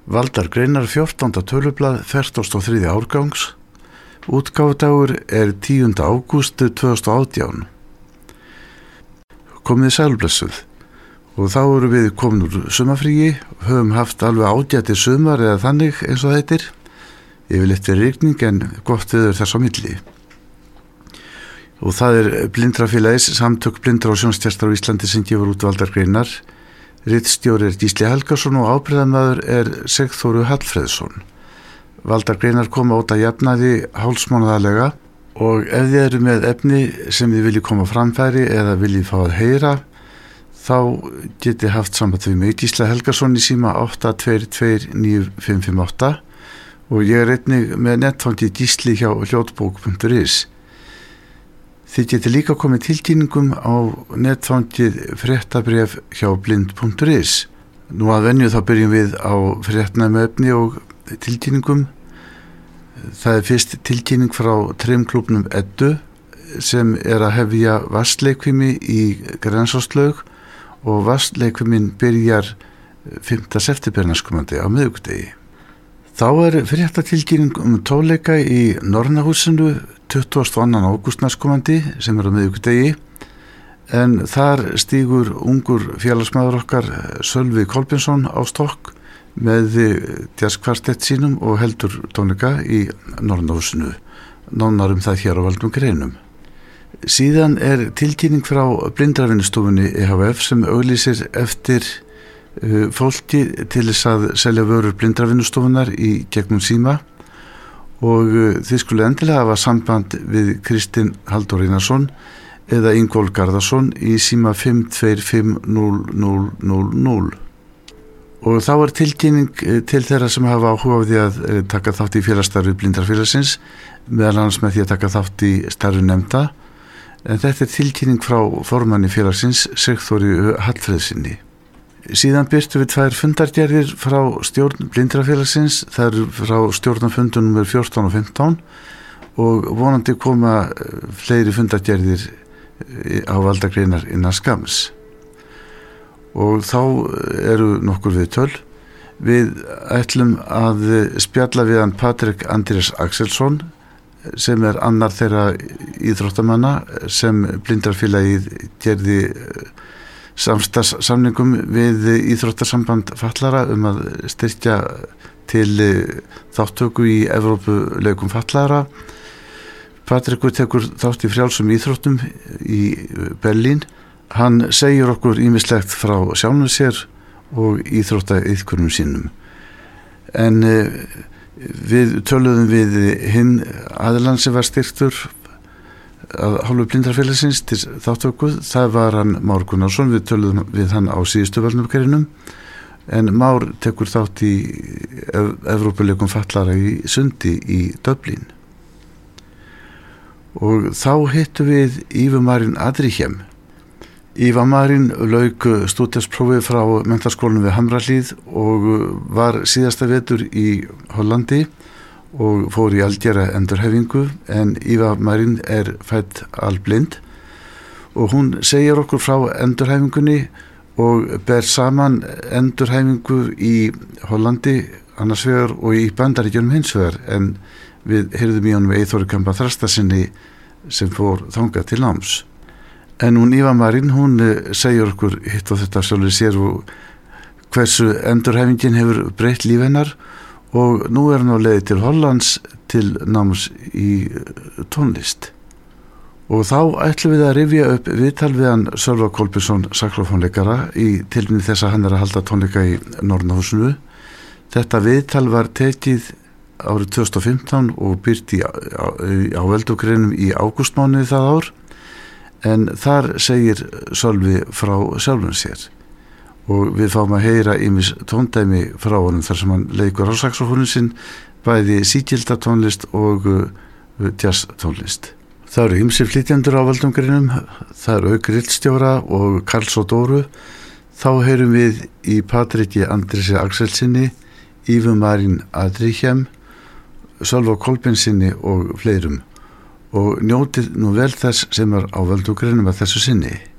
Valdar greinar 14. tölublað 43. árgangs. Útgáfudagur er 10. ágúst 2018. Komið sælblessuð. Og þá erum við komin úr sumarfríi, höfum haft alveg ágæti sumar eða þannig eins og það heitir. Yfirleitt verið rigning en gott veður þess á milli. Og það er Blindrafélagis, samtök blindra og sjónstestar á Íslandi sem gefur út Valdar greinar. Ritstjóri er Gísli Helgason og ábyrgðarmaður er Sigþóru Hallfreðsson. Valdar greinar koma út að jafnaði hálfsmánaðarlega og ef þið eru með efni sem þið viljið koma á framfæri eða viljið fá að heyra, þá getið haft samband við mig, Gísla Helgason í síma 8229558 og ég er einnig með netfangið Gísli hjá hljóðbók.is. Þið getið líka komið tilkynningum á netfangið fréttabréf hjá blind.is. Nú að venju þá byrjum við á fréttnæmu efni og tilkynningum. Það er fyrst tilkynning frá trimklúbnum Eddu sem er að hefja vatnsleikfimi í Grensáslaug og vatnsleikfimin byrjar 5. september næstkomandi á miðvikudegi. Þá er fréttatilkynning tónleika í Norrnahúsinu 22. ágúst næstkomandi sem er á miðvikudegi en þar stígur ungur félagsmaður okkar Sölvi Kolbensson á stokk með jazzkvartett sínum og heldur tónleika í Norrnahúsinu. Nánar það hér á Valdum greinum. Síðan er tilkynning frá Blindravinnustofunni EHF sem auglýsir eftir fólki til þess að selja vörur Blindravinnustofunar í gegnum síma og þið skulle endilega hafa samband við Kristinn Halldór Einarsson eða Ingólf Garðarsson í síma 5250000. Og þá er tilkynning til þeirra sem hafa áhuga á því að taka þátt í félagsstarfi Blindrafélagsins, meðal annars með því að taka þátt í starfi nefnda, en þetta er tilkynning frá formanni félagsins Sigþóru Hallfreðsinni. Síðan birtum við 2 fundargerðir frá stjórn Blindrafélagsins, það eru frá stjórnarfundum nr. 14 og 15 og vonandi koma fleiri fundargerðir á Valdar greinar innan skams. Og þá eru nokkur viðtöl. Við ætlum að spjalla við hann Patrik Andrés Axelsson sem er annar þeirra íþróttamanna sem Blindrafélagið gerði samstarfssamningum við íþróttasamband fatlara að styrkja til þáttöku í Evrópuleikum fatlara. Patrikur tekur þátt í frjálsum íþróttum í Berlín. Hann segir okkur ýmislegt frá sjálfum sér og íþróttaiðkurnum sínum. En við töluðum við hinn aðilann sem var styrktur að hálfu Blindrafélagsins til þáttöku. Það var hann Már Gunnarsson, við töluðum við hann á síðustu Valdumgreinum, en Már tekur þátt í Evrópuleikum fatlara í Sundi í Dublin. Og þá hittum við Ívu Marín Adrihem. Íva Marín lauk stúdentsprófi frá menntaskólanum við Hamrahlíð og var síðasta vetur í Hollandi og fór í algjöra endurhæfingu, en Íva Marín er fædd alblind og hún segir okkur frá endurhæfingunni og ber saman endurhæfingu í Hollandi annars vegar og í Bandaríkjunum hins vegar, en við heyrðum í honum Eyþóri Kamba Þrastasinni sem fór þangað til náms. En hún Íva Marín, hún segir okkur hitt og þetta sjálfur sér og hversu endurhæfingin hefur breytt líf hennar og nú er hann á leiði til Hollands til náms í tónlist. Og þá ætlum við að rifja upp viðtal við hann Sölva Kolbensson saxófónleikara í tilefni þess að hann er að halda tónleika í Norrnahúsinu. Þetta viðtal var tekið árið 2015 og birt á Valdumgreinum í ágústmánuði það ár, en þar segir Sölvi frá sjálfum sér og við fáum að heyra ýmis tóndæmi frá honum þar sem hann leikur á saxófóninn sinn, bæði sígilda tónlist og jazz tónlist. Það eru ýmsir flytjendur á Valdumgreinum, það eru auk ritstjóra og Karls og Dóru. Þá heyrum við í Patriki Andrési Axelsinni, Ívu Marín Adrihem, Sölva Kolbenssinni og fleirum. Og njótið nú vel þess sem er á Valdumgreinum að þessu sinni.